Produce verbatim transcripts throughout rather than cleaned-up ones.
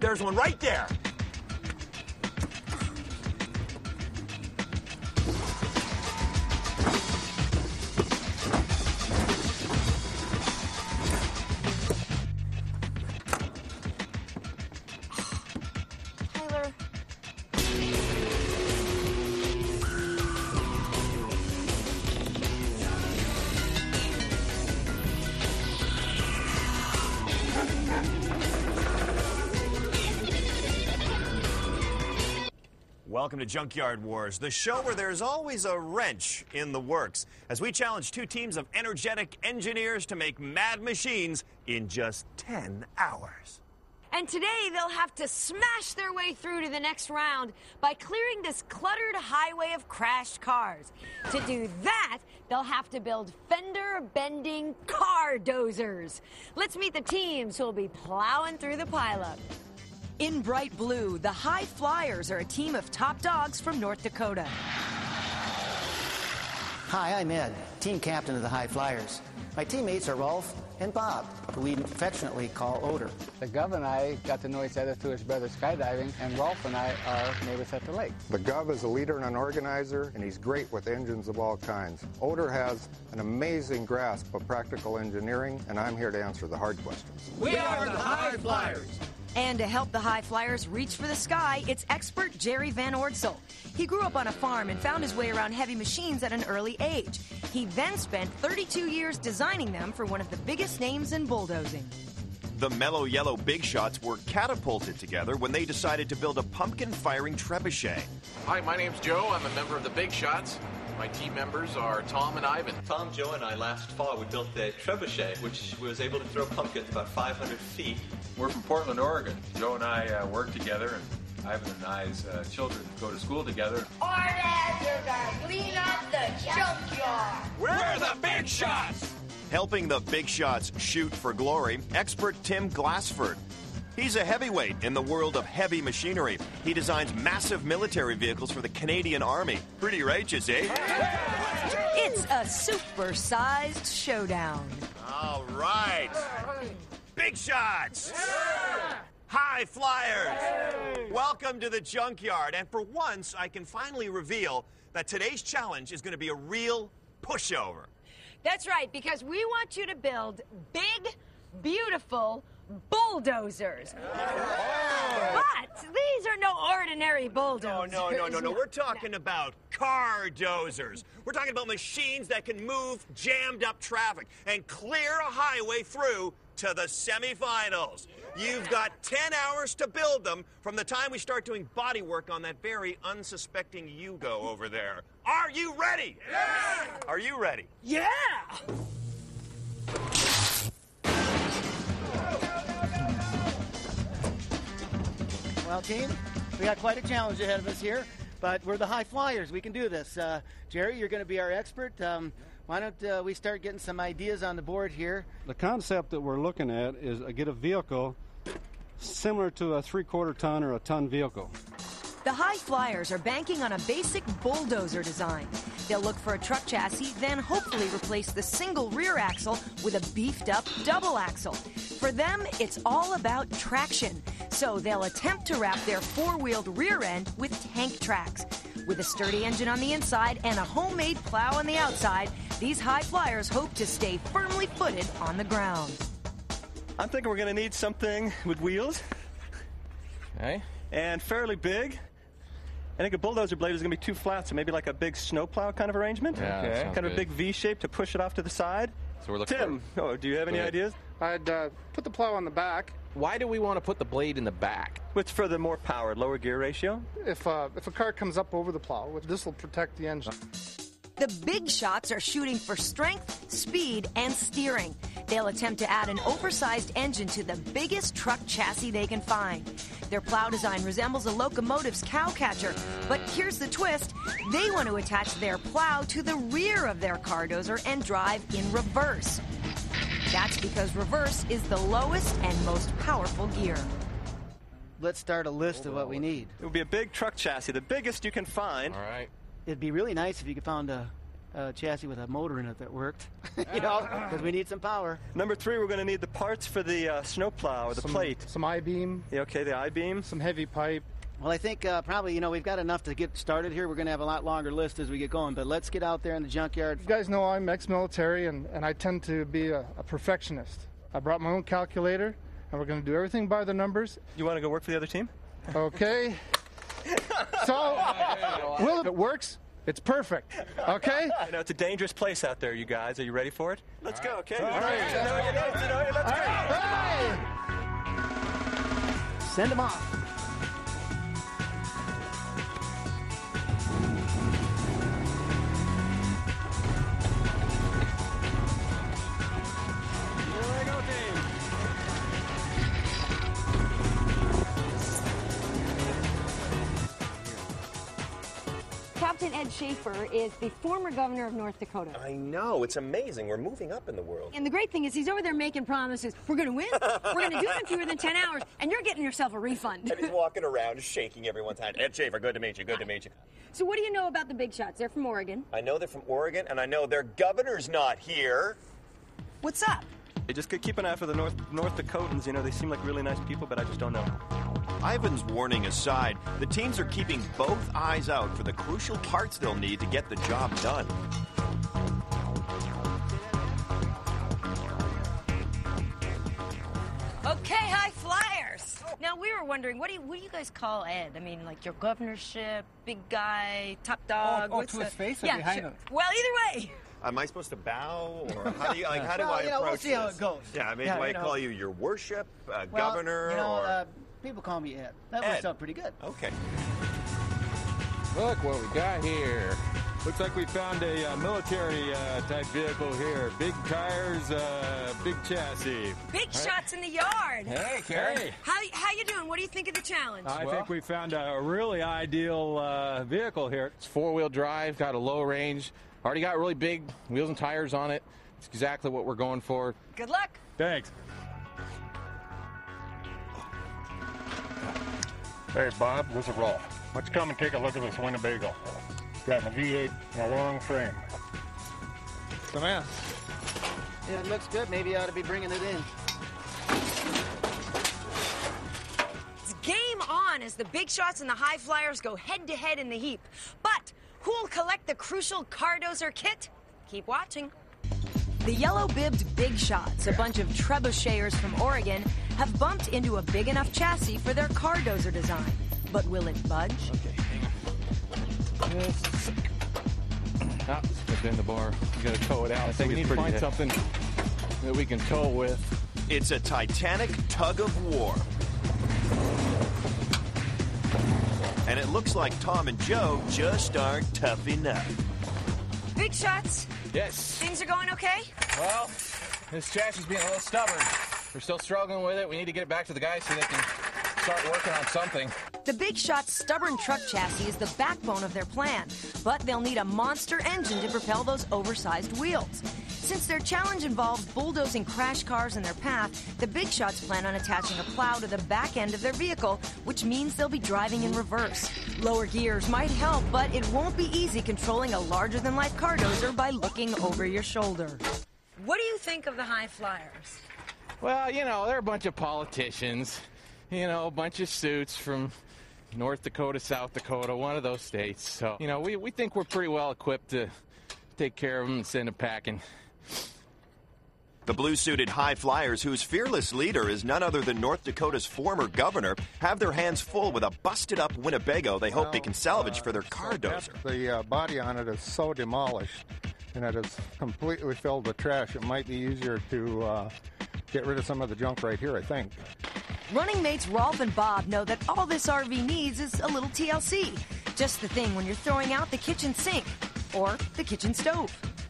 There's one right there. Tyler. Welcome to Junkyard Wars, the show where there's always a wrench in the works, as we challenge two teams of energetic engineers to make mad machines in just ten hours. And today they'll have to smash their way through to the next round by clearing this cluttered highway of crashed cars. To do that, they'll have to build fender-bending car dozers. Let's meet the teams who'll be plowing through the pileup. In bright blue, the High Flyers are a team of top dogs from North Dakota. Hi, I'm Ed, team captain of the High Flyers. My teammates are Rolf and Bob, who we affectionately call Odor. The Gov and I got to know each other through his brother skydiving, and Rolf and I are neighbors at the lake. The Gov is a leader and an organizer, and he's great with engines of all kinds. Odor has an amazing grasp of practical engineering, and I'm here to answer the hard questions. We are the High Flyers. And to help the High Flyers reach for the sky, it's expert Jerry Van Ordsel. He grew up on a farm and found his way around heavy machines at an early age. He then spent thirty-two years designing them for one of the biggest names in bulldozing. The Mellow Yellow Big Shots were catapulted together when they decided to build a pumpkin-firing trebuchet. Hi, my name's Joe. I'm a member of the Big Shots. My team members are Tom and Ivan. Tom, Joe, and I last fall, we built a trebuchet, which was able to throw pumpkins about five hundred feet. We're from Portland, Oregon. Joe and I uh, work together, and Ivan and I's uh, children go to school together. Our dads are gonna clean up the junkyard. We're the Big Shots! Helping the Big Shots shoot for glory, expert Tim Glassford. He's a heavyweight in the world of heavy machinery. He designs massive military vehicles for the Canadian Army. Pretty righteous, eh? It's a super-sized showdown. All right. Big Shots! High Flyers! Welcome to the Junkyard. And for once, I can finally reveal that today's challenge is going to be a real pushover. That's right, because we want you to build big, beautiful bulldozers. Oh. But these are no ordinary bulldozers. No, no, no, no, no. We're talking about car dozers. We're talking about machines that can move jammed up traffic and clear a highway through to the semifinals. You've got ten hours to build them from the time we start doing body work on that very unsuspecting Yugo over there. Are you ready? Yeah! Are you ready? Yeah! Well, team, we got quite a challenge ahead of us here, but we're the High Flyers. We can do this. Uh, Jerry, you're going to be our expert. Um, why don't uh, we start getting some ideas on the board here? The concept that we're looking at is uh, get a vehicle similar to a three-quarter ton or a ton vehicle. The High Flyers are banking on a basic bulldozer design. They'll look for a truck chassis, then hopefully replace the single rear axle with a beefed-up double axle. For them, it's all about traction. So they'll attempt to wrap their four-wheeled rear end with tank tracks. With a sturdy engine on the inside and a homemade plow on the outside, these High Flyers hope to stay firmly footed on the ground. I'm thinking we're going to need something with wheels. Okay. And fairly big. I think a bulldozer blade is going to be too flat, so maybe like a big snowplow kind of arrangement. Yeah, okay. Kind of good. a big V shape to push it off to the side. So we're looking Tim, for... oh, do you have any ideas? I'd uh, put the plow on the back. Why do we want to put the blade in the back? It's for the more power, lower gear ratio. If, uh, if a car comes up over the plow, this will protect the engine. The Big Shots are shooting for strength, speed, and steering. They'll attempt to add an oversized engine to the biggest truck chassis they can find. Their plow design resembles a locomotive's cowcatcher, but here's the twist. They want to attach their plow to the rear of their car dozer and drive in reverse. That's because reverse is the lowest and most powerful gear. Let's start a list of what we need. It would be a big truck chassis, the biggest you can find. All right. It'd be really nice if you could find a a chassis with a motor in it that worked, you know, because we need some power. Number three, we're going to need the parts for the uh, snowplow or the some, plate. Some I-beam. Yeah, okay, the I-beam. Some heavy pipe. Well, I think uh, probably, you know, we've got enough to get started here. We're going to have a lot longer list as we get going, but let's get out there in the junkyard. You guys know I'm ex-military, and, and I tend to be a, a perfectionist. I brought my own calculator, and we're going to do everything by the numbers. You want to go work for the other team? Okay. So, well, if it works, it's perfect. Okay? I know it's a dangerous place out there, you guys. Are you ready for it? Let's go, okay? All right. You know, you know, you know, let's All go. right. Hey! Send them off. Captain Ed Schaefer is the former governor of North Dakota. I know. It's amazing. We're moving up in the world. And the great thing is he's over there making promises. We're going to win. We're going to do it in fewer than ten hours. And you're getting yourself a refund. And he's walking around shaking everyone's hand. Ed Schaefer, good to meet you. Good to meet you. So what do you know about the Big Shots? They're from Oregon. I know they're from Oregon, and I know their governor's not here. What's up? Hey, just keep an eye for the North North Dakotans. You know, they seem like really nice people, but I just don't know. Ivan's warning aside, the teams are keeping both eyes out for the crucial parts they'll need to get the job done. Okay, high flyers. Now, we were wondering, what do you what do you guys call Ed? I mean, like your governorship, big guy, top dog? Oh, oh what's to the... his face or yeah, behind sure. him? Well, either way. Am I supposed to bow, or how do you like? How do well, I you know, approach we'll see this? how it goes. Yeah, I mean, Yeah, do I you know. call you your worship, uh, Well, governor, you know, or uh, people call me Ed. That Ed. works out pretty good. okay? Look what we got here. Looks like we found a uh, military uh, type vehicle here. Big tires, uh, big chassis. Big Right. shots in the yard. Hey, Karen. Hey. How, how you doing? What do you think of the challenge? I think we found a really ideal uh, vehicle here. It's four-wheel drive, got a low range, already got really big wheels and tires on it. It's exactly what we're going for. Good luck. Thanks. Hey, Bob, this is Rolf. Let's come and take a look at this Winnebago. It's got a V eight and a long frame. It's a mess. Yeah, it looks good. Maybe you ought to be bringing it in. It's game on as the Big Shots and the High Flyers go head-to-head in the heap. But who'll collect the crucial car dozer kit? Keep watching. The yellow-bibbed Big Shots, a bunch of trebucheters from Oregon, have bumped into a big enough chassis for their car dozer design. But will it budge? Okay, hang on. Yes. Ah, it's in the bar. We gotta tow it out. I think we need to find something that we can tow with. It's a titanic tug of war. And it looks like Tom and Joe just aren't tough enough. Big Shots, Yes. things are going okay? Well, this chassis is being a little stubborn. We're still struggling with it. We need to get it back to the guys so they can start working on something. The Big Shot's stubborn truck chassis is the backbone of their plan, but they'll need a monster engine to propel those oversized wheels. Since their challenge involves bulldozing crash cars in their path, the Big Shots plan on attaching a plow to the back end of their vehicle, which means they'll be driving in reverse. Lower gears might help, but it won't be easy controlling a larger-than-life car dozer by looking over your shoulder. What do you think of the High Flyers? Well, you know, they're a bunch of politicians. You know, a bunch of suits from North Dakota, South Dakota, one of those states. So, you know, we, we think we're pretty well equipped to take care of them and send them packing. The blue-suited High Flyers, whose fearless leader is none other than North Dakota's former governor, have their hands full with a busted-up Winnebago they hope they can salvage for their car dozer. The uh, body on it is so demolished, and it is completely filled with trash. It might be easier to uh, get rid of some of the junk right here, I think. Running mates Rolf and Bob know that all this R V needs is a little T L C. Just the thing when you're throwing out the kitchen sink or the kitchen stove.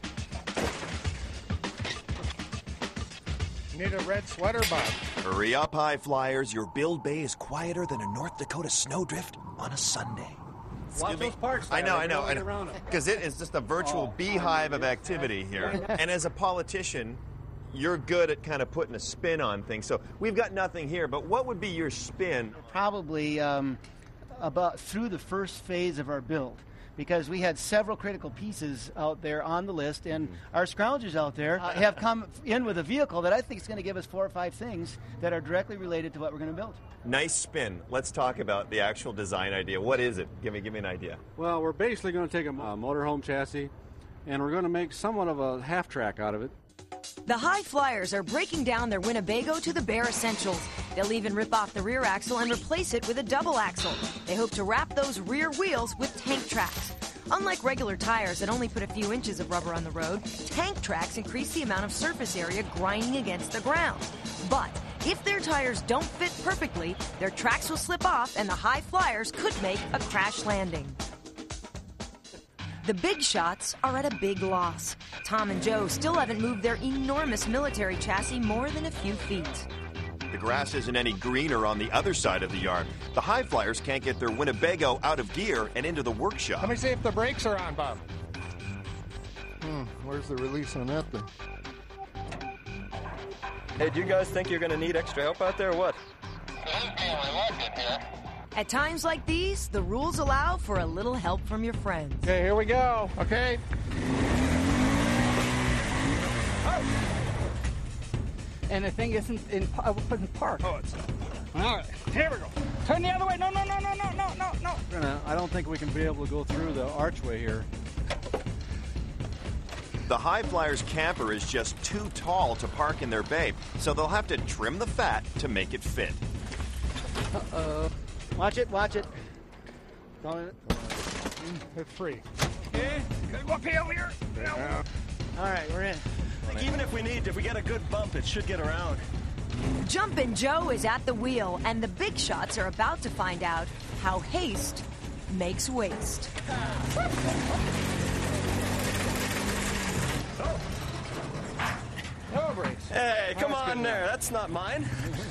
Need a red sweater, Bob. Hurry up, High Flyers. Your build bay is quieter than a North Dakota snowdrift on a Sunday. Watch those parts. I know, there. I know, I They're know. around it. Because it is just a virtual Oh, beehive of activity here. And as a politician, you're good at kind of putting a spin on things. So we've got nothing here, but what would be your spin? Probably um, about through the first phase of our build. because we had several critical pieces out there on the list, and our scroungers out there uh, have come in with a vehicle that I think is going to give us four or five things that are directly related to what we're going to build. Nice spin. Let's talk about the actual design idea. What is it? Give me, give me an idea. Well, we're basically going to take a uh, motorhome chassis, and we're going to make somewhat of a half track out of it. The High Flyers are breaking down their Winnebago to the bare essentials. They'll even rip off the rear axle and replace it with a double axle. They hope to wrap those rear wheels with tank tracks. Unlike regular tires that only put a few inches of rubber on the road, tank tracks increase the amount of surface area grinding against the ground. But if their tires don't fit perfectly, their tracks will slip off and the High Flyers could make a crash landing. The big shots are at a big loss. Tom and Joe still haven't moved their enormous military chassis more than a few feet. The grass isn't any greener on the other side of the yard. The High Flyers can't get their Winnebago out of gear and into the workshop. Let me see if the brakes are on, Bob. Hmm, where's the release on that thing? Hey, do you guys think you're going to need extra help out there or what? At times like these, the rules allow for a little help from your friends. Okay, here we go. Okay. And the thing isn't in, uh, put in park. Oh, it's all right. Here we go. Turn the other way. No, no, no, no, no, no, no, no. Gonna, I don't think we can be able to go through the archway here. The High Flyers camper is just too tall to park in their bay, so they'll have to trim the fat to make it fit. Uh-oh. Watch it, watch it. Don't it's free. Okay, gotta go up here, over here. Yeah. All right, we're in. Like, even if we need, if we get a good bump, it should get around. Jumpin' Joe is at the wheel, and the big shots are about to find out how haste makes waste. No brakes. Hey, come on there. That's not mine.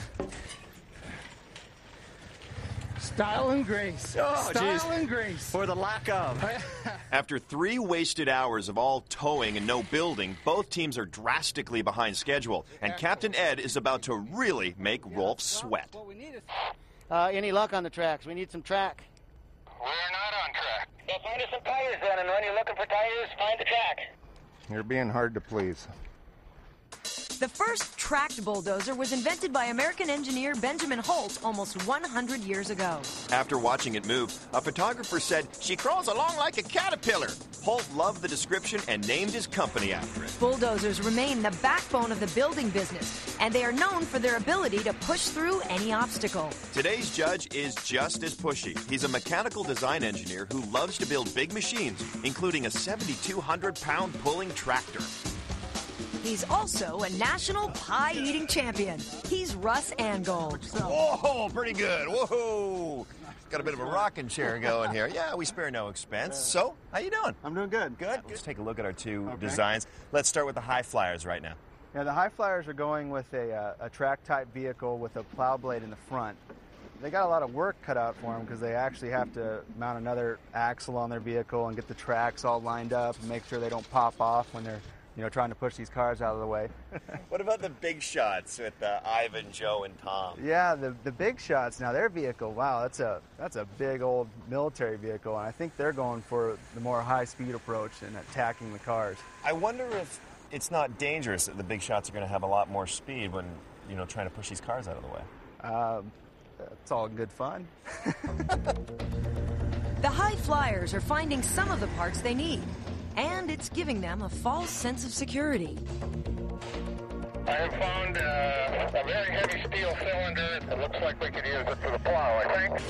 Style and grace. Oh, Style geez. and grace. For the lack of. After three wasted hours of all towing and no building, both teams are drastically behind schedule, and Captain Ed is about to really make Rolf sweat. Uh, any luck on the tracks? We need some track. We're not on track. Well, find us some tires then, and when you're looking for tires, find the track. You're being hard to please. The first tracked bulldozer was invented by American engineer Benjamin Holt almost one hundred years ago. After watching it move, a photographer said, "She crawls along like a caterpillar." Holt loved the description and named his company after it. Bulldozers remain the backbone of the building business, and they are known for their ability to push through any obstacle. Today's judge is just as pushy. He's a mechanical design engineer who loves to build big machines, including a seventy-two hundred pound pulling tractor. He's also a national pie-eating champion. He's Russ Angold. Whoa, pretty good. Whoa. Got a bit of a rocking chair going here. Yeah, we spare no expense. So, how you doing? I'm doing good. Good. Let's take a look at our two okay. designs. Let's start with the High Flyers right now. Yeah, the High Flyers are going with a, uh, a track-type vehicle with a plow blade in the front. They got a lot of work cut out for them because they actually have to mount another axle on their vehicle and get the tracks all lined up and make sure they don't pop off when they're you know, trying to push these cars out of the way. What about the big shots with uh, Ivan, Joe, and Tom? Yeah, the the big shots. Now their vehicle, wow, that's a that's a big old military vehicle, and I think they're going for the more high-speed approach and attacking the cars. I wonder if it's not dangerous that the big shots are going to have a lot more speed when, you know, trying to push these cars out of the way. Um, it's all good fun. The High Flyers are finding some of the parts they need, and it's giving them a false sense of security. I have found uh, a very heavy steel cylinder. It looks like we could use it for the plow, I think.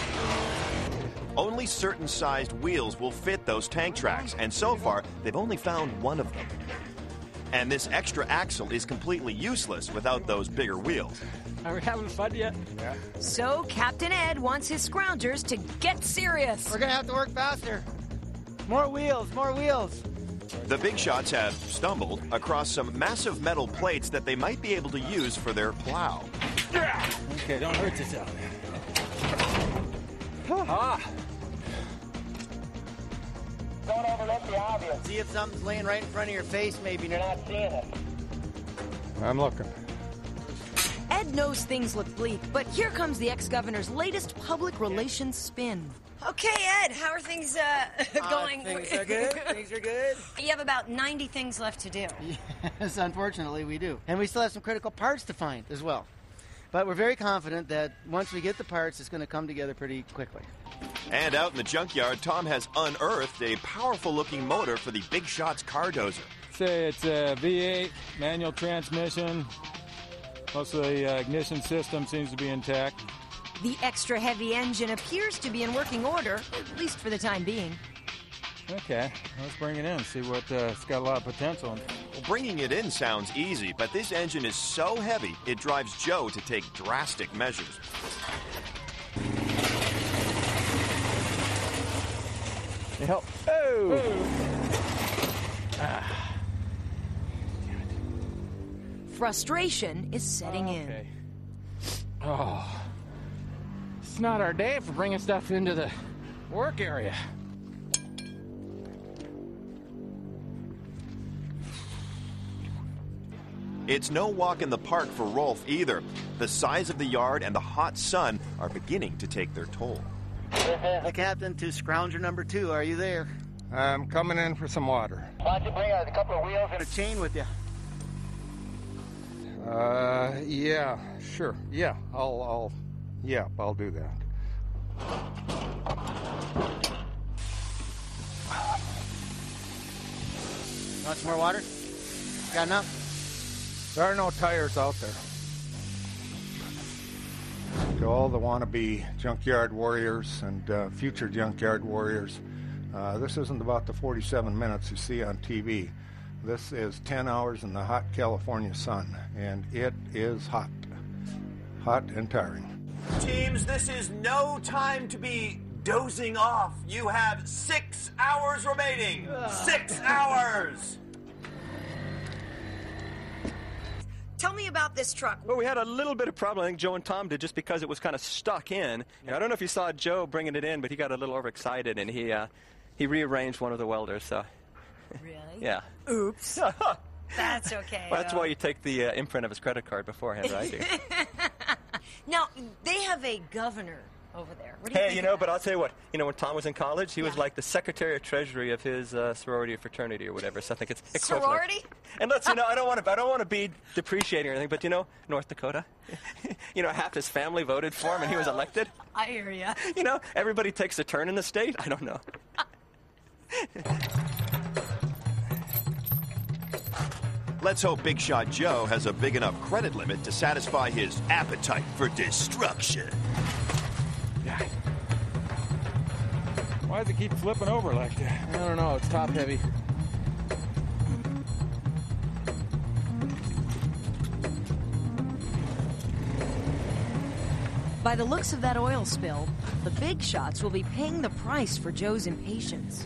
Only certain sized wheels will fit those tank tracks, and so far, they've only found one of them. And this extra axle is completely useless without those bigger wheels. Are we having fun yet? Yeah. So Captain Ed wants his scroungers to get serious. We're going to have to work faster. More wheels, more wheels. The big shots have stumbled across some massive metal plates that they might be able to use for their plow. Okay, don't hurt yourself. ah. Don't overlook the obvious. See if something's laying right in front of your face, maybe. You're not seeing it. I'm looking. Ed knows things look bleak, but here comes the ex-governor's latest public relations spin. Okay, Ed, how are things uh, going? Uh, things are good. Things are good. You have about ninety things left to do. Yes, unfortunately, we do. And we still have some critical parts to find as well. But we're very confident that once we get the parts, it's going to come together pretty quickly. And out in the junkyard, Tom has unearthed a powerful-looking motor for the Big Shots car dozer. Say it's a V eight, manual transmission. Most of the uh, ignition system seems to be intact. The extra heavy engine appears to be in working order, at least for the time being. Okay, let's bring it in, see what, uh, it's got a lot of potential. Well, bringing it in sounds easy, but this engine is so heavy, it drives Joe to take drastic measures. You help. Oh! oh. Ah. Frustration is setting oh, in. Okay. Oh. It's not our day for bringing stuff into the work area. It's no walk in the park for Rolf either. The size of the yard and the hot sun are beginning to take their toll. The captain to scrounger number two, are you there? I'm coming in for some water. Why don't you bring a couple of wheels and a chain with you? Uh, yeah, sure. Yeah, I'll, I'll, yeah, I'll do that. Want some more water? Got enough? There are no tires out there. To all the wannabe junkyard warriors and uh, future junkyard warriors, uh, this isn't about the forty-seven minutes you see on T V. This is ten hours in the hot California sun, and it is hot. Hot and tiring. Teams, this is no time to be dozing off. You have six hours remaining. Six hours! Tell me about this truck. Well, we had a little bit of problem, I think Joe and Tom did, just because it was kind of stuck in. And I don't know if you saw Joe bringing it in, but he got a little overexcited, and he uh, he rearranged one of the welders, so... Really? Yeah. Oops. That's okay. Well, that's why you take the uh, imprint of his credit card beforehand, right? Now, they have a governor over there. What do you Hey, think you know, of but that? I'll tell you what. You know, when Tom was in college, he Yeah. was like the secretary of treasury of his uh, sorority or fraternity or whatever. So I think it's equivalent. Sorority? And let's, you know, I don't want to, I don't want to be depreciating or anything, but you know, North Dakota, you know, half his family voted for him, and he was elected. I hear ya. You know, everybody takes a turn in the state. I don't know. Let's hope Big Shot Joe has a big enough credit limit to satisfy his appetite for destruction. Yeah. Why does it keep flipping over like that? I don't know. It's top heavy. By the looks of that oil spill, the Big Shots will be paying the price for Joe's impatience.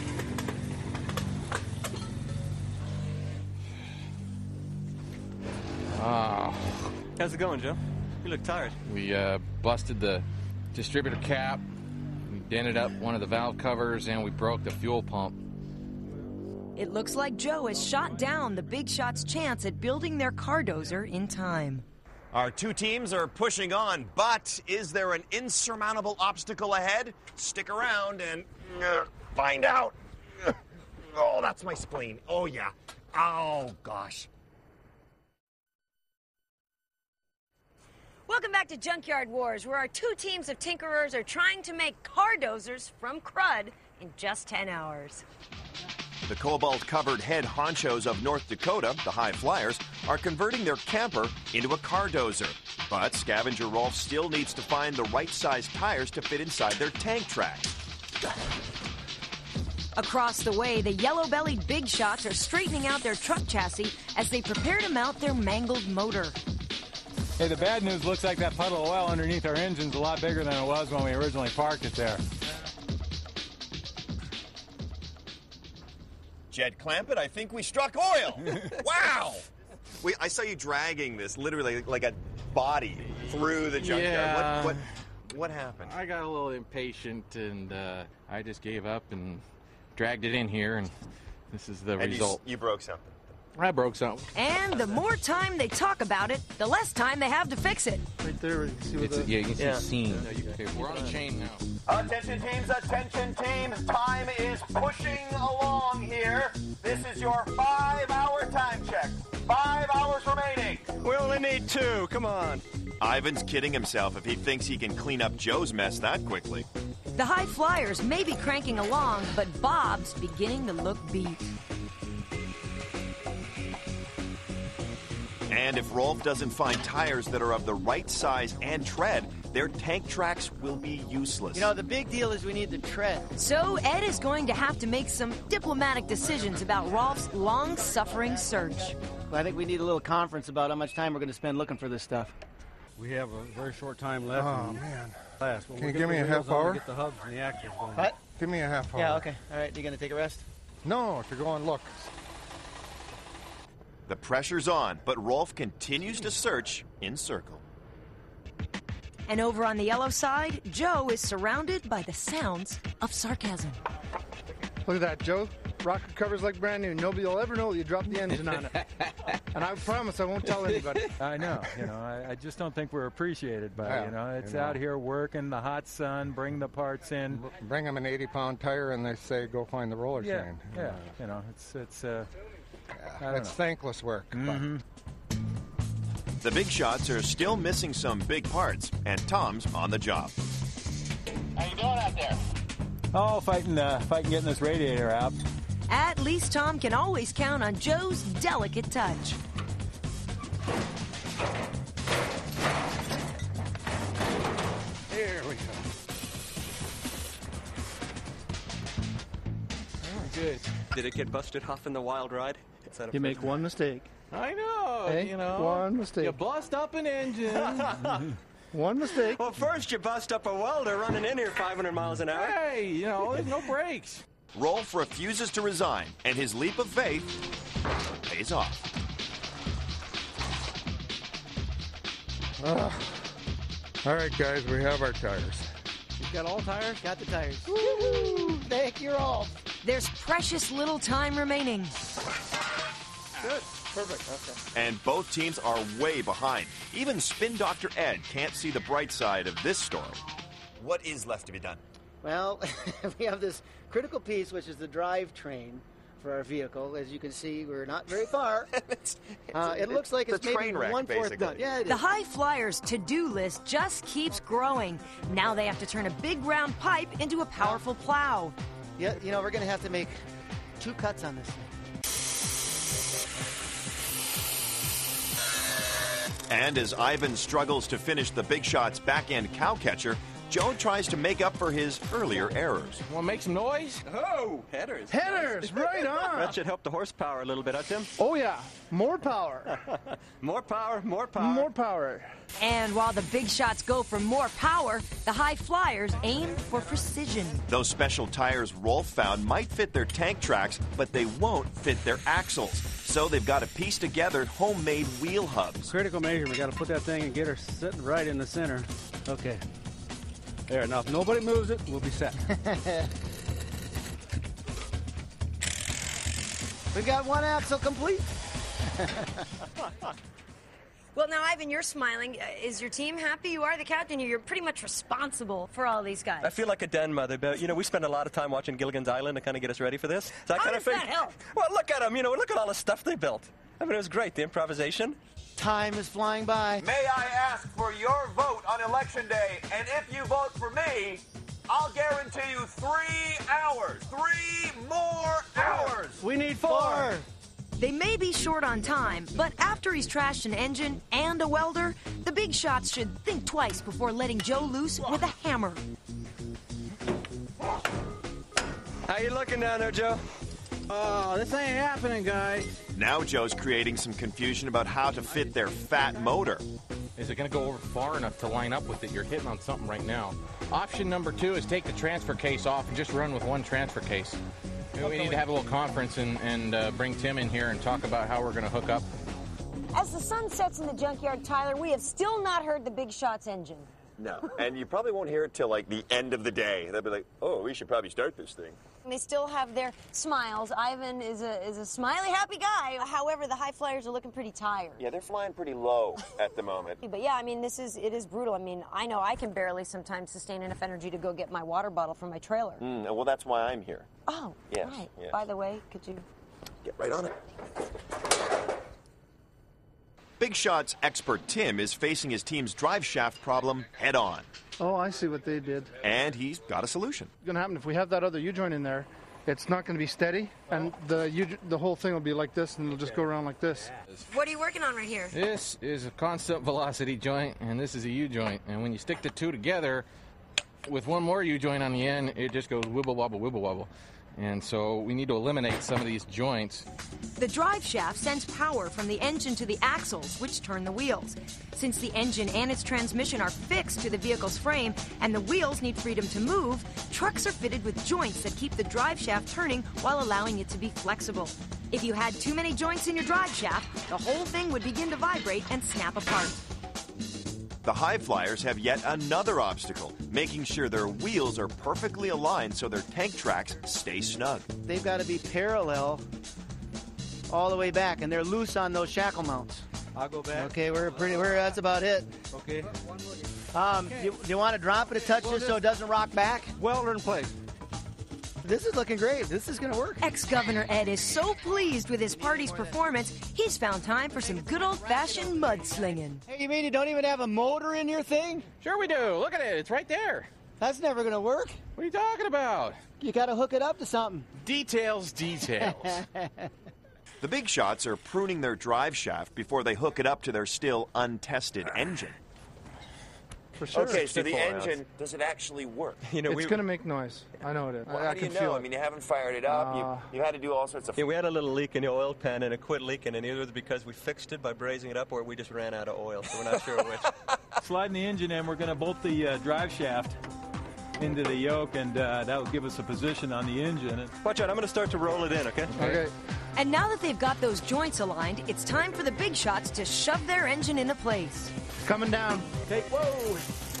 Oh. How's it going, Joe? You look tired. We uh, busted the distributor cap, we dented up one of the valve covers, and we broke the fuel pump. It looks like Joe has shot down the Big Shots' chance at building their car dozer in time. Our two teams are pushing on, but is there an insurmountable obstacle ahead? Stick around and uh, find out. Oh, that's my spleen. Oh, yeah. Oh, gosh. Welcome back to Junkyard Wars, where our two teams of tinkerers are trying to make car dozers from crud in just ten hours. The cobalt-covered head honchos of North Dakota, the High Flyers, are converting their camper into a car dozer. But Scavenger Rolf still needs to find the right size tires to fit inside their tank track. Across the way, the yellow-bellied Big Shots are straightening out their truck chassis as they prepare to mount their mangled motor. Hey, the bad news looks like that puddle of oil underneath our engine's a lot bigger than it was when we originally parked it there. Jed Clampett, I think we struck oil. Wow! We, I saw you dragging this, literally like a body through the junkyard. Yeah. What, what, what happened? I got a little impatient, and uh, I just gave up and dragged it in here, and this is the and result. You, you broke something. I broke something. And the more time they talk about it, the less time they have to fix it. Right there, you can see It's, the... yeah, you can see Yeah. the seam. No, you can- Okay, we're on a chain now. Attention teams, attention teams. Time is pushing along here. This is your five-hour time check. Five hours remaining. We only need two. Come on. Ivan's kidding himself if he thinks he can clean up Joe's mess that quickly. The High Flyers may be cranking along, but Bob's beginning to look beat. And if Rolf doesn't find tires that are of the right size and tread, their tank tracks will be useless. You know, the big deal is we need the tread. So Ed is going to have to make some diplomatic decisions about Rolf's long-suffering search. Well, I think we need a little conference about how much time we're going to spend looking for this stuff. We have a very short time left. Oh, and man. Last. When Can we you get give me the a wheels half on, we hour? Get the hubs and the axles going. What? Give me a half hour. Yeah, okay. All right, you going to take a rest? No, if you're going, look. The pressure's on, but Rolf continues to search in circle. And over on the yellow side, Joe is surrounded by the sounds of sarcasm. Look at that, Joe. Rocker cover's like brand new. Nobody will ever know you dropped the engine on it. And I promise I won't tell anybody. I know. You know, I, I just don't think we're appreciated by Yeah, it. You know, it's you know. out here working, the hot sun, bring the parts in. Bring them an eighty-pound tire, and they say, go find the roller Yeah, chain. yeah. You know, it's it's. Uh, I don't It's know. thankless work. but- Mhm. The big shots are still missing some big parts, and Tom's on the job. How you doing out there? Oh, fighting, uh, fighting getting this radiator out. At least Tom can always count on Joe's delicate touch. Here we go. Good. Did it get busted off in the wild ride? Is that a You make one mistake. I know. Hey, you know. one mistake. You bust up an engine. One mistake. Well, first you bust up a welder running in here five hundred miles an hour. Hey, you know, there's no brakes. Rolf refuses to resign, and his leap of faith pays off. Ah. All right, guys, we have our tires. You've got all tires? Got the tires. Woo! Thank you, Rolf. There's precious little time remaining. Good. Perfect. Okay. And both teams are way behind. Even Spin Doctor Ed can't see the bright side of this story. What is left to be done? Well, we have this critical piece, which is the drivetrain for our vehicle. As you can see, we're not very far. it's, it's, uh, it looks like it's it's a maybe train wreck, one-fourth basically. done. Yeah, it The is. High Flyers' to-do list just keeps growing. Now they have to turn a big round pipe into a powerful plow. Yeah, you know, we're going to have to make two cuts on this thing. And as Ivan struggles to finish the big shot's back-end cow catcher, Joe tries to make up for his earlier errors. Want to make some noise? Oh, headers. Headers, right on. That should help the horsepower a little bit, huh, Tim? Oh, yeah. More power. More power, more power. More power. And while the big shots go for more power, the High Flyers aim for precision. Those special tires Rolf found might fit their tank tracks, but they won't fit their axles. So they've got to piece together homemade wheel hubs. Critical measure. We got to put that thing and get her sitting right in the center. Okay. There. Now, if nobody moves it, we'll be set. We've got one axle complete. Well, now, Ivan, you're smiling. Uh, is your team happy? You are the captain. You're pretty much responsible for all these guys. I feel like a den mother, but you know, we spend a lot of time watching Gilligan's Island to kind of get us ready for this. So I How kind does of that help? Well, look at them. You know, look at all the stuff they built. I mean, it was great. The improvisation. Time is flying by. May I ask for your vote on Election Day? And if you vote for me, I'll guarantee you three hours. Three more hours. We need four. They may be short on time, but after he's trashed an engine and a welder, the big shots should think twice before letting Joe loose with a hammer. How you looking down there, Joe? Oh, this ain't happening, guys. Now Joe's creating some confusion about how to fit their fat motor. Is it going to go over far enough to line up with it? You're hitting on something right now. Option number two is take the transfer case off and just run with one transfer case. Maybe we need to have a little conference and, and uh, bring Tim in here and talk about how we're going to hook up. As the sun sets in the junkyard, Tyler, we have still not heard the big shot's engine. No. And you probably won't hear it till like the end of the day. They'll be like, oh, we should probably start this thing. They still have their smiles. Ivan is a is a smiley, happy guy. However, the high flyers are looking pretty tired. Yeah, they're flying pretty low at the moment. But yeah, I mean, this is it is brutal. I mean, I know I can barely sometimes sustain enough energy to go get my water bottle from my trailer. Mm, well, that's why I'm here. Oh, yes, right. Yes. By the way, could you get right on it? Big Shot's expert Tim is facing his team's drive shaft problem head on. Oh, I see what they did. And he's got a solution. What's going to happen if we have that other U-joint in there, it's not going to be steady, and the U, the whole thing will be like this, and it'll just go around like this. What are you working on right here? This is a constant velocity joint, and this is a U-joint. And when you stick the two together with one more U-joint on the end, it just goes wibble wobble, wibble wobble. And so we need to eliminate some of these joints. The drive shaft sends power from the engine to the axles, which turn the wheels. Since the engine and its transmission are fixed to the vehicle's frame and the wheels need freedom to move, trucks are fitted with joints that keep the drive shaft turning while allowing it to be flexible. If you had too many joints in your drive shaft, the whole thing would begin to vibrate and snap apart. The High Flyers have yet another obstacle, making sure their wheels are perfectly aligned so their tank tracks stay snug. They've got to be parallel all the way back, and they're loose on those shackle mounts. I'll go back. Okay, we're pretty. We're that's about it. Okay. Um, do, do you want to drop it a touch just so it doesn't rock back? Welder in place. This is looking great. This is going to work. Ex-Governor Ed is so pleased with his party's performance, he's found time for some good old-fashioned mudslinging. Hey, you mean you don't even have a motor in your thing? Sure we do. Look at it. It's right there. That's never going to work. What are you talking about? You got to hook it up to something. Details, details. The Big Shots are pruning their drive shaft before they hook it up to their still untested engine. For sure. Okay, so the engine, does it actually work? You know, it's going to make noise. I know it is. Well, I, how I do can you know? feel I it. mean, you haven't fired it up. Uh, you, you had to do all sorts of... Yeah, we had a little leak in the oil pan, and it quit leaking, and either it was because we fixed it by brazing it up, or we just ran out of oil, so we're not sure which. Sliding the engine in, we're going to bolt the uh, drive shaft into the yoke, and uh, that will give us a position on the engine. Watch out, I'm going to start to roll it in, okay? Okay. And now that they've got those joints aligned, it's time for the Big Shots to shove their engine into place. Coming down. Okay, whoa.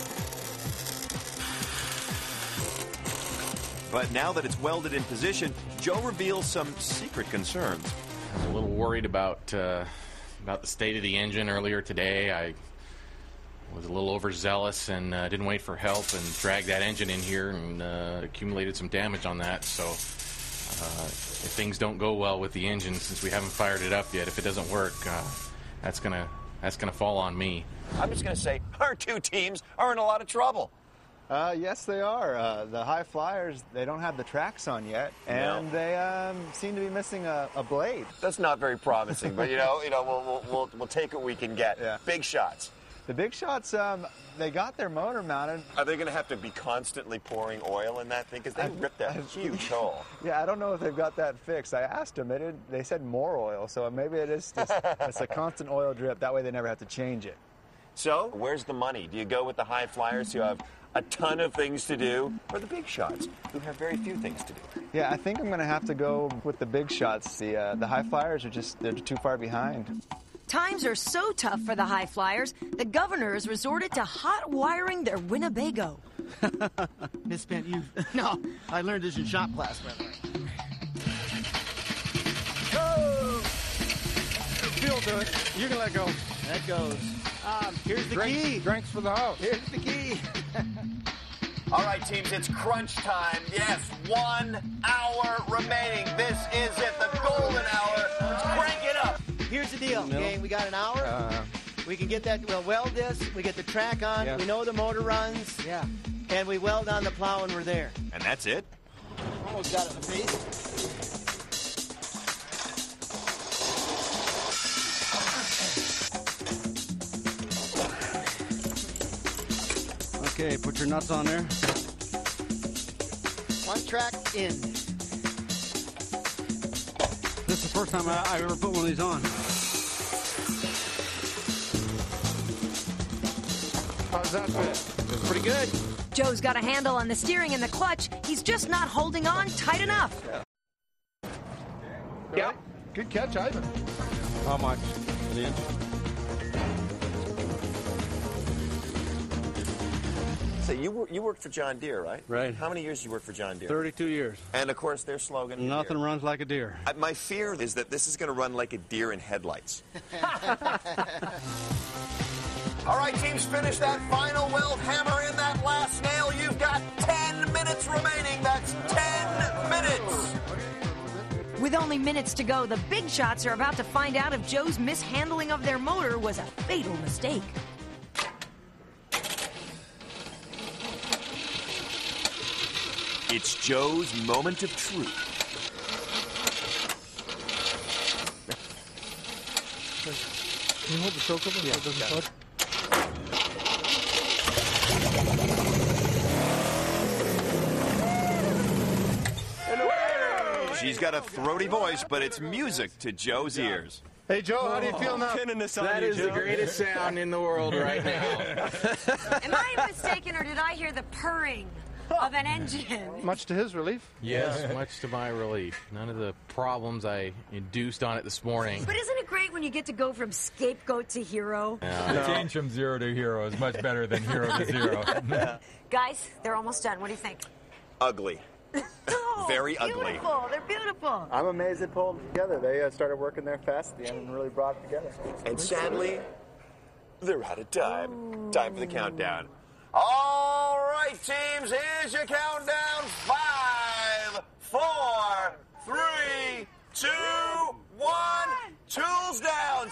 But now that it's welded in position, Joe reveals some secret concerns. I was a little worried about uh, about the state of the engine earlier today. I was a little overzealous and uh, didn't wait for help and dragged that engine in here and uh, accumulated some damage on that. So uh, if things don't go well with the engine, since we haven't fired it up yet, if it doesn't work, uh, that's gonna that's gonna fall on me. I'm just going to say our two teams are in a lot of trouble. Uh, yes, they are. Uh, the High Flyers, they don't have the tracks on yet, and No. they um, seem to be missing a, a blade. That's not very promising, but you know, you know, we'll we'll we'll, we'll take what we can get. Yeah. Big Shots. The Big Shots, um, they got their motor mounted. Are they going to have to be constantly pouring oil in that thing? Because they I've- ripped that I've- huge hole. Yeah, I don't know if they've got that fixed. I asked them. It did, they said more oil, so maybe it is just it's a constant oil drip. That way they never have to change it. So, where's the money? Do you go with the High Flyers who have a ton of things to do, or the Big Shots who have very few things to do? Yeah, I think I'm going to have to go with the Big Shots. The uh, the High Flyers are just they're too far behind. Times are so tough for the High Flyers, the governor has resorted to hot wiring their Winnebago. Miss Bent, you no, I learned this in shop class, by the way. Go! Feel to it. You can let go. That goes. Um, here's the Drinks, key. Drinks for the house. Here's the key. All right, teams, it's crunch time. Yes, one hour remaining. This is it, the golden hour. Let's crank it up. Here's the deal, gang. We got an hour. Uh, We can get that. We'll weld this. We get the track on. Yeah. We know the motor runs. yeah. And we weld on the plow, and we're there. And that's it? Almost got it in the face. Okay, put your nuts on there. One track in. This is the first time I, I've ever put one of these on. How's that fit? Pretty good. Joe's got a handle on the steering and the clutch. He's just not holding on tight enough. Yeah. Good catch, Ivan. How much for the engine? So you wor- you worked for John Deere, right? Right. How many years did you work for John Deere? thirty-two years. And of course, their slogan. Nothing runs like a deer. Uh, my fear is that this is going to run like a deer in headlights. All right, teams, finish that final weld, hammer in that last nail. You've got ten minutes remaining. That's ten minutes. With only minutes to go, the big shots are about to find out if Joe's mishandling of their motor was a fatal mistake. It's Joe's moment of truth. Can you hold the choke over so it doesn't flood? She's got a throaty voice, but it's music to Joe's ears. Hey, Joe, how do you feel now? That is the greatest sound in the world right now. Am I mistaken, or did I hear the purring of an engine? Much to his relief. Yes, much to my relief. None of the problems I induced on it this morning. But isn't it great when you get to go from scapegoat to hero? Yeah. The change from zero to hero is much better than hero to zero. Yeah. Guys, they're almost done. What do you think? Ugly. Oh, Very beautiful. ugly. They're beautiful. I'm amazed they pulled them together. They uh, started working there fast at the end and really brought it together. And sadly, they're out of time. Time for the countdown. All right, teams, here's your countdown. Five, four, three, two, one. Tools down,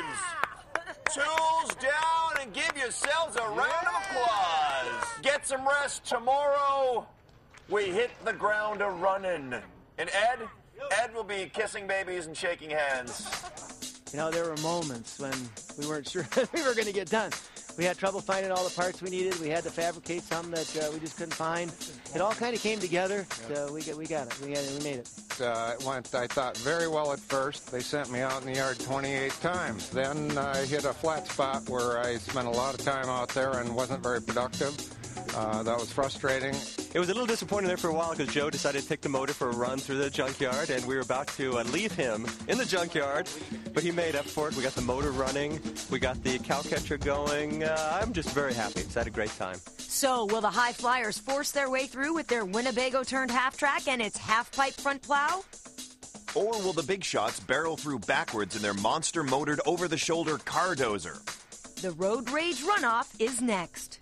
teams. Tools down and give yourselves a round of applause. Get some rest tomorrow. We hit the ground a-running. And Ed? Ed will be kissing babies and shaking hands. You know, there were moments when we weren't sure we were going to get done. We had trouble finding all the parts we needed. We had to fabricate some that uh, we just couldn't find. It all kind of came together, so we got, we got it. We got it. We made it. Uh, it went, I thought, very well at first. They sent me out in the yard twenty-eight times. Then I hit a flat spot where I spent a lot of time out there and wasn't very productive. Uh, that was frustrating. It was a little disappointing there for a while because Joe decided to take the motor for a run through the junkyard, and we were about to uh, leave him in the junkyard, but he made up for it. We got the motor running. We got the cow catcher going. Uh, I'm just very happy. It's had a great time. So, will the High Flyers force their way through with their Winnebago-turned half-track and its half-pipe front plow? Or will the big shots barrel through backwards in their monster-motored over-the-shoulder car dozer? The Road Rage Runoff is next.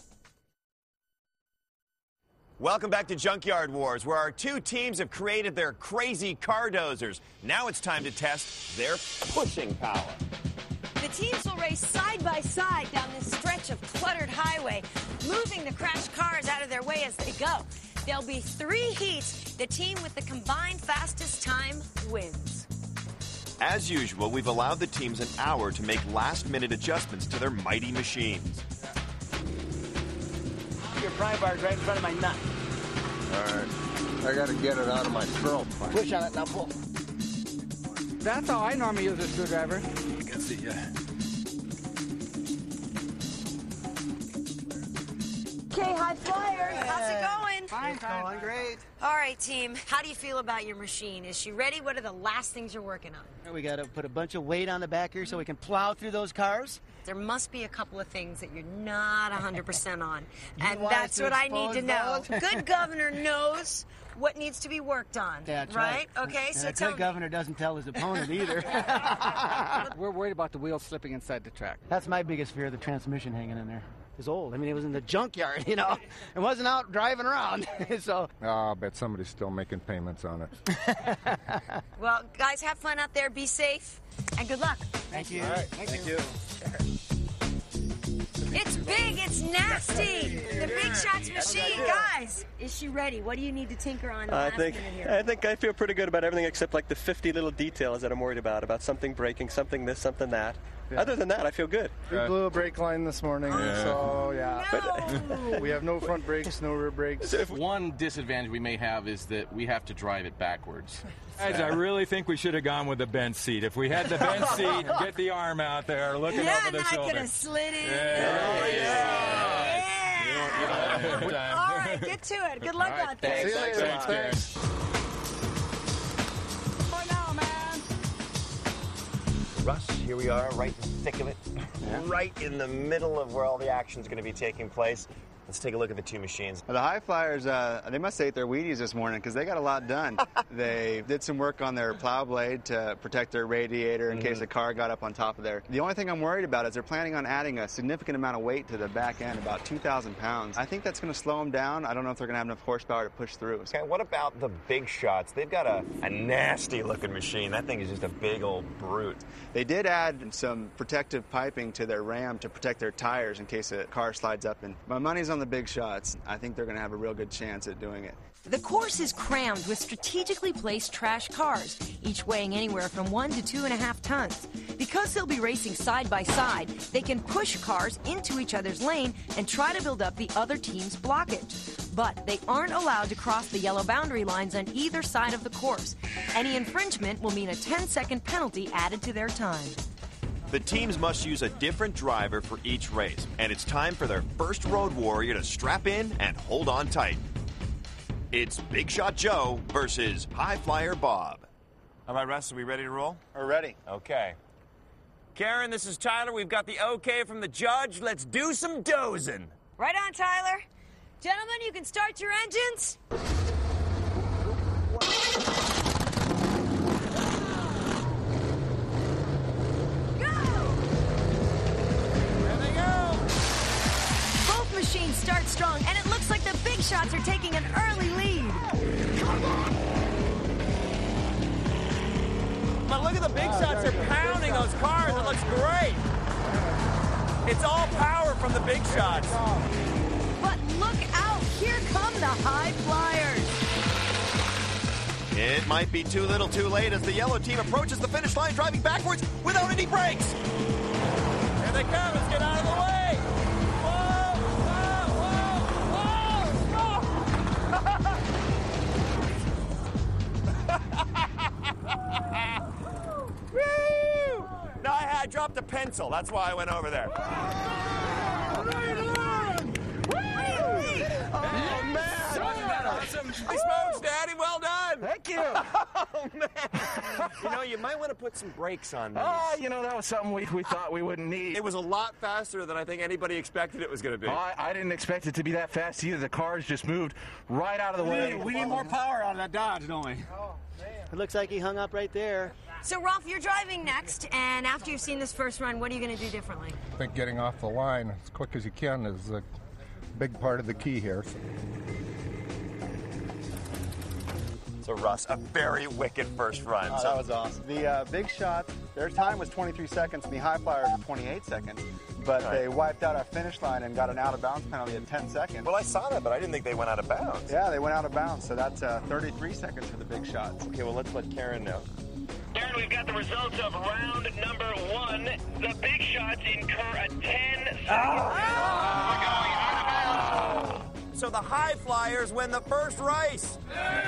Welcome back to Junkyard Wars, where our two teams have created their crazy car dozers. Now it's time to test their pushing power. The teams will race side by side down this stretch of cluttered highway, moving the crashed cars out of their way as they go. There'll be three heats. The team with the combined fastest time wins. As usual, we've allowed the teams an hour to make last-minute adjustments to their mighty machines. Your pry bar's right in front of my nut. All right. I got to get it out of my throat. Push on it, now pull. That's how I normally use a screwdriver. I can see ya. Okay, High Flyers, how's it going? Fine, fine. Going great. All right, team, how do you feel about your machine? Is she ready? What are the last things you're working on? We got to put a bunch of weight on the back here so we can plow through those cars. There must be a couple of things that you're not one hundred percent on. You And want that's to what I need to know. expose those? Good governor knows what needs to be worked on. That's right. right. Okay, And so a tell good me. governor doesn't tell his opponent either. We're worried about the wheels slipping inside the track. That's my biggest fear, the transmission hanging in there. It's old. I mean, it was in the junkyard, you know. It wasn't out driving around. so. Oh, I'll bet somebody's still making payments on it. Well, guys, have fun out there. Be safe. And good luck. Thank you. All right. Thank, Thank you. you. It's big. It's nasty. The Big Shots machine. Guys, is she ready? What do you need to tinker on the I last think minute here? I think I feel pretty good about everything except like the fifty little details that I'm worried about, about something breaking, something this, something that. Yeah. Other than that, I feel good. We blew a brake line this morning, Yeah. so yeah. No. We have no front brakes, no rear brakes. One disadvantage we may have is that we have to drive it backwards. Guys, I really think we should have gone with the bench seat. If we had the bench seat, get the arm out there, looking Yeah, over and the I shoulder. could have slid in. Yeah. Yeah. Yeah. All right, get to it. Good luck out there. See you later. Thanks, Gary. Thanks. Russ, here we are, right in the thick of it, right in the middle of where all the action's going to be taking place. Let's take a look at the two machines. The High Flyers, uh, they must have ate their Wheaties this morning because they got a lot done. They did some work on their plow blade to protect their radiator in mm-hmm. case a car got up on top of there. The only thing I'm worried about is they're planning on adding a significant amount of weight to the back end, about two thousand pounds. I think that's going to slow them down. I don't know if they're going to have enough horsepower to push through. Okay, what about the Big Shots? They've got a, a nasty-looking machine. That thing is just a big old brute. They did add some protective piping to their ram to protect their tires in case a car slides up. And my money's on the Big Shots. I think they're going to have a real good chance at doing it. The course is crammed with strategically placed trash cars, each weighing anywhere from one to two and a half tons. Because they'll be racing side by side, they can push cars into each other's lane and try to build up the other team's blockage. But they aren't allowed to cross the yellow boundary lines on either side of the course. Any infringement will mean a ten-second penalty added to their time. The teams must use a different driver for each race, and it's time for their first road warrior to strap in and hold on tight. It's Big Shot Joe versus High Flyer Bob. All right, Russ, are we ready to roll? We're ready. Okay. Karen, this is Tyler. We've got the okay from the judge. Let's do some dozing. Right on, Tyler. Gentlemen, you can start your engines. Machines start strong, and it looks like the Big Shots are taking an early lead. But look at the Big Shots. They're pounding those cars. It looks great. It's all power from the Big Shots. But look out. Here come the High Flyers. It might be too little too late as the yellow team approaches the finish line driving backwards without any brakes. Here they come. Let's get out of the way. No, I, I dropped a pencil. That's why I went over there. Oh, man. Awesome. Hey, Smokes, Daddy, well done. Thank you. Oh, man. You know, you might want to put some brakes on these. Oh, you know, that was something we, we thought we wouldn't need. It was a lot faster than I think anybody expected it was going to be. Oh, I, I didn't expect it to be that fast either. The cars just moved right out of the we way. Need, we need more power out of that Dodge, don't we? Oh, man. It looks like he hung up right there. So, Rolf, you're driving next, and after you've seen this first run, what are you going to do differently? I think getting off the line as quick as you can is a big part of the key here. So. So, Russ, a very wicked first run. Oh, so that was awesome. The uh, Big Shot, their time was twenty-three seconds, and the High Flyers were twenty-eight seconds. But right. They wiped out our finish line and got an out-of-bounds penalty at ten seconds. Well, I saw that, but I didn't think they went out of bounds. Yeah, they went out of bounds, so that's uh, thirty-three seconds for the Big Shots. Okay, well, let's let Karen know. Karen, we've got the results of round number one. The Big Shots incur a ten second oh. So the High Flyers win the first race.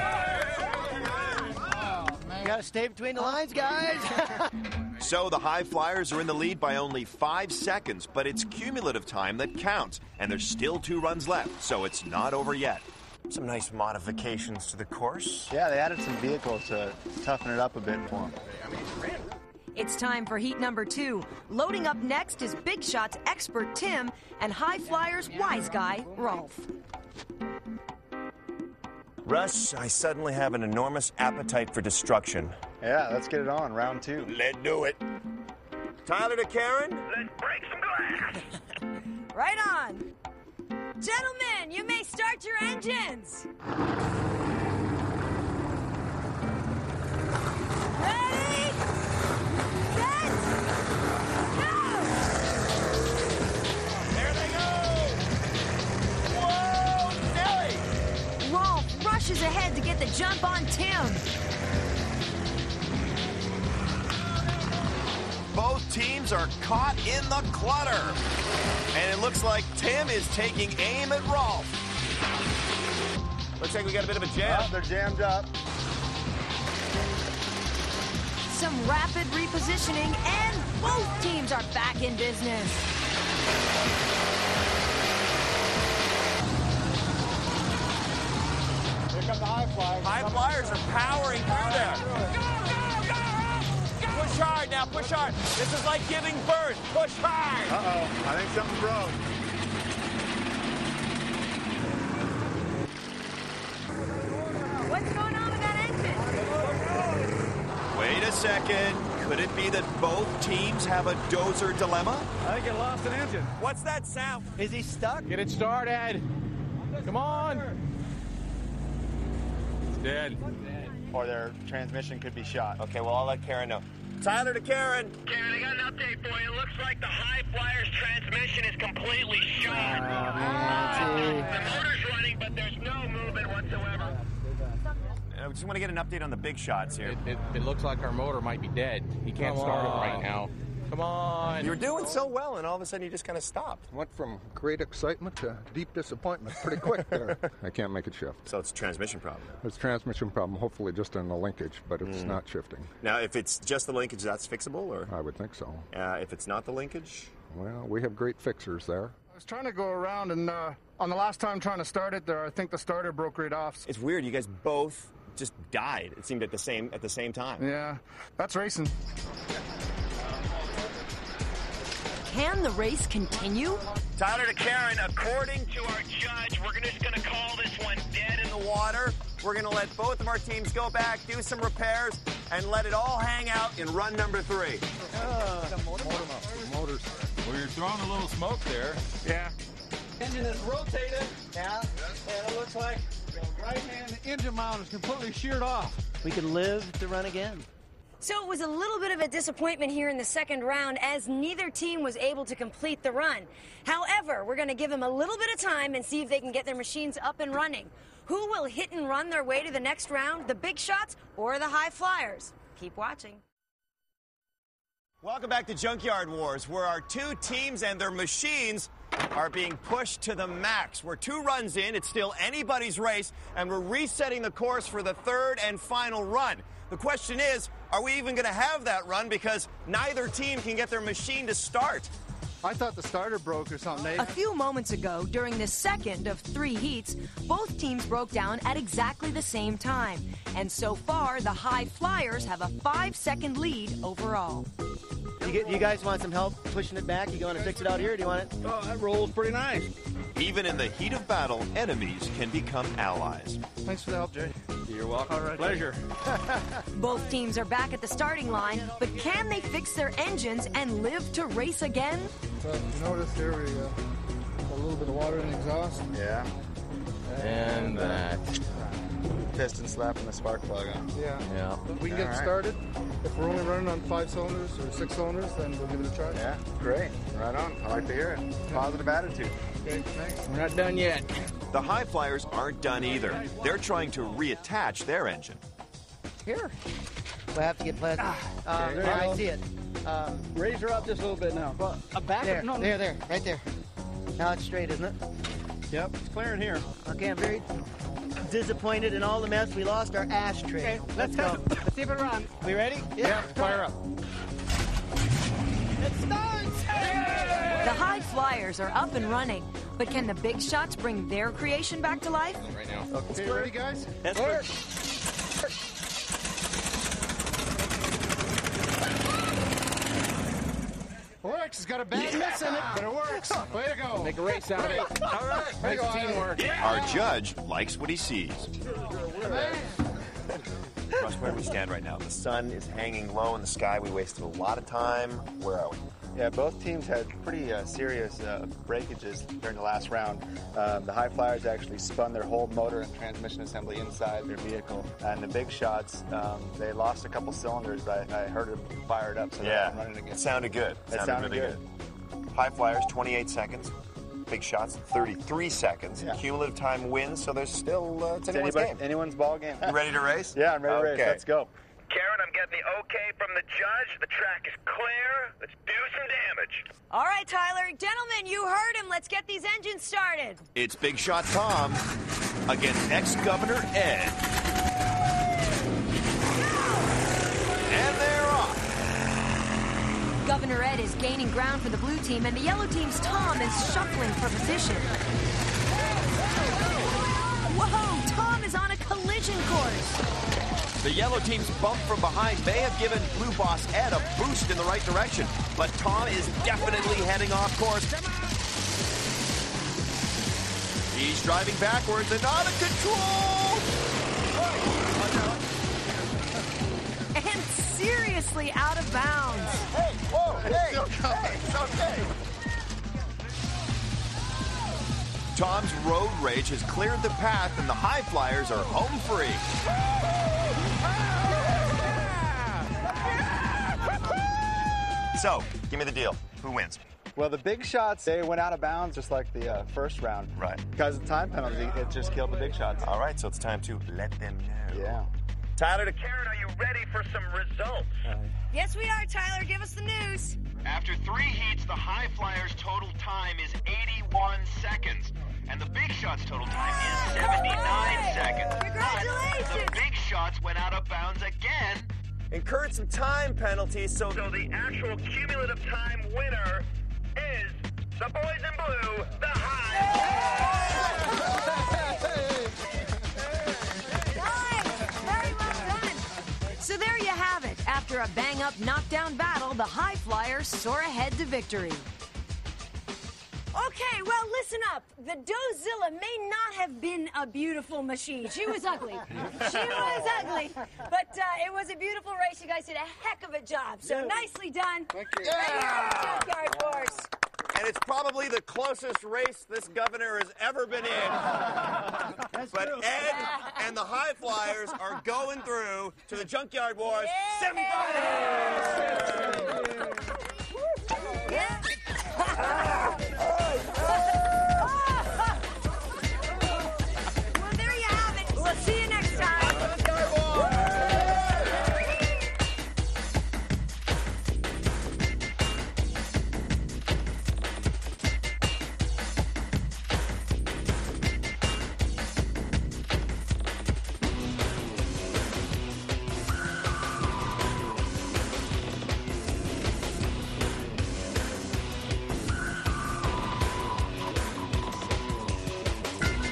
You gotta stay between the lines, guys. So the High Flyers are in the lead by only five seconds, but it's cumulative time that counts, and there's still two runs left, so it's not over yet. Some nice modifications to the course. Yeah, they added some vehicles to toughen it up a bit for them. It's time for heat number two. Loading up next is Big Shot's expert Tim and High Flyer's wise guy, Rolf. Russ, I suddenly have an enormous appetite for destruction. Yeah, let's get it on, round two. Let's do it. Tyler to Karen. Let's break some glass. Right on. Gentlemen, you may start your engines. Ready? Set. Go! There they go! Whoa, Nelly! Rolf rushes ahead to get the jump on Tim. Both teams are caught in the clutter. And it looks like Tim is taking aim at Rolf. Looks like we got a bit of a jam. Oh, they're jammed up. Some rapid repositioning, and both teams are back in business. Here come the High Flyers. High Flyers are powering through there. Push hard now, push hard. This is like giving birth. Push hard. Uh-oh, I think something broke. second. Could it be that both teams have a dozer dilemma? I think it lost an engine. What's that sound? Is he stuck? Get it started. Come on. It's dead. Or their transmission could be shot. Okay, well, I'll let Karen know. Tyler to Karen. Karen, I got an update for you. It looks like the High Flyers transmission is completely shot. Oh, man. The motor's running, but there's no movement whatsoever. I just want to get an update on the big shots here. It, it, it looks like our motor might be dead. He can't Come start on. it right now. Come on. You were doing so well, and all of a sudden you just kind of stopped. Went from great excitement to deep disappointment pretty quick there. I can't make it shift. So it's a transmission problem. It's a transmission problem, hopefully just in the linkage, but it's Mm. not shifting. Now, if it's just the linkage, that's fixable, or? I would think so. Uh, if it's not the linkage? Well, we have great fixers there. I was trying to go around, and uh, on the last time trying to start it there, I think the starter broke right off. It's weird. You guys both just died, it seemed, at the same at the same time. Yeah, that's racing. Can the race continue? Tyler to Karen, according to our judge, we're just going to call this one dead in the water. We're going to let both of our teams go back, do some repairs, and let it all hang out in run number three. Uh, Motors. Well, you're throwing a little smoke there. Yeah. Engine is rotated. Yeah. And it looks like the right-hand engine mount is completely sheared off. We could live to run again. So it was a little bit of a disappointment here in the second round as neither team was able to complete the run. However, we're going to give them a little bit of time and see if they can get their machines up and running. Who will hit and run their way to the next round, the Big Shots or the High Flyers? Keep watching. Welcome back to Junkyard Wars, where our two teams and their machines are being pushed to the max. We're two runs in, it's still anybody's race, and we're resetting the course for the third and final run. The question is, are we even going to have that run, because neither team can get their machine to start? I thought the starter broke or something, Nate. A few moments ago, during the second of three heats, both teams broke down at exactly the same time. And so far, the High Flyers have a five-second lead overall. You, get, you guys want some help pushing it back? You want to fix it out here, or do you want it? Oh, that rolls pretty nice. Even in the heat of battle, enemies can become allies. Thanks for the help, Jay. You're welcome. All right, Pleasure. Both teams are back at the starting line, but can they fix their engines and live to race again? So you notice here we uh, got a little bit of water in the exhaust. Yeah. And that. Piston slapping the spark plug on. Yeah. Yeah. We can get All right. started. If we're only running on five cylinders or six cylinders, then we'll give it a try. Yeah, great. Right on. I like to hear it. Positive attitude. Okay, thanks. We're not done yet. The High Flyers aren't done either. They're trying to reattach their engine. Here. We'll have to get plastic. Uh, Okay, there there, you I go. see it. Um, Raise her up just a little bit now. Well, a back there, no, there, there, right there. Now it's straight, isn't it? Yep, it's clearing here. Okay, I'm very disappointed in all the mess. We lost our ashtray. Okay, let's go. Let's see if it runs. We ready? Yeah, fire up. It starts! The High Flyers are up and running, but can the Big Shots bring their creation back to life? Right now. Okay, ready, guys? That's Work. Works. It's got a bad miss in it, but it works. Way to go. Make a race out of it. All right. Nice teamwork. Our judge likes what he sees. Russ, where do we stand right now? The sun is hanging low in the sky. We wasted a lot of time. Where are we? Yeah, both teams had pretty uh, serious uh, breakages during the last round. Um, the High Flyers actually spun their whole motor and transmission assembly inside their vehicle. And the Big Shots, um, they lost a couple cylinders, but I, I heard them fire it up, so Yeah, they're running again. it sounded good. It sounded, sounded really good. good. High Flyers, twenty-eight seconds. Big Shots, thirty-three seconds. Yeah. Cumulative time wins, so there's still, uh, it's It's anyone's anybody, game. anyone's ball game. You ready to race? Yeah, I'm ready to Okay. race. Let's go. Karen, I'm getting the okay from the judge. The track is clear. Let's do some damage. All right, Tyler. Gentlemen, you heard him. Let's get these engines started. It's Big Shot Tom against ex-Governor Ed. And they're off. Governor Ed is gaining ground for the blue team, and the yellow team's Tom is shuffling for position. Whoa, Tom is on a collision course. The yellow team's bump from behind may have given Blue Boss Ed a boost in the right direction, but Tom is definitely heading off course. He's driving backwards and out of control! And seriously, hilariously out of bounds. Hey, whoa, hey, hey, it's okay. Tom's road rage has cleared the path, and the High Flyers are home free. So, give me the deal. Who wins? Well, the big shots, they went out of bounds just like the uh, first round. Right. Because of the time penalty, it just killed the big shots. All right, so it's time to let them know. Yeah. Tyler, to Karen, are you ready for some results? Yes, we are, Tyler. Give us the news. After three heats, the High Flyers' total time is eighty-one seconds. And the Big Shots' total time is seventy-nine seconds. Congratulations! But the Big Shots went out of bounds again. incurred some time penalties, so... So the actual cumulative time winner is the boys in blue, the High. Very well done. So there you have it. After a bang-up knockdown battle, the High Flyers soar ahead to victory. Okay, well, listen up. The Dozilla may not have been a beautiful machine. She was ugly. She was ugly. But uh, it was a beautiful race. You guys did a heck of a job. So nicely done. Thank you. Right here at the Junkyard Force. And it's probably the closest race this governor has ever been in. But true. Ed and the High Flyers are going through to the Junkyard Wars yeah. semifinals. Yeah.